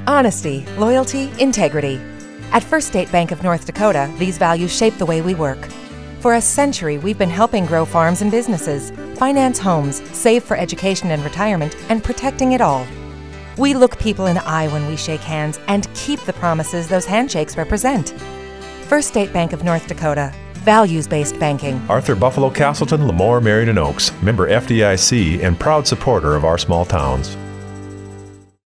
Honesty, loyalty, integrity. At First State Bank of North Dakota, these values shape the way we work. For a century, we've been helping grow farms and businesses, finance homes, save for education and retirement, and protecting it all. We look people in the eye when we shake hands and keep the promises those handshakes represent. First State Bank of North Dakota. Values-based banking. Arthur, Buffalo, Castleton, Lemoore, Marion, and Oaks. Member FDIC and proud supporter of our small towns.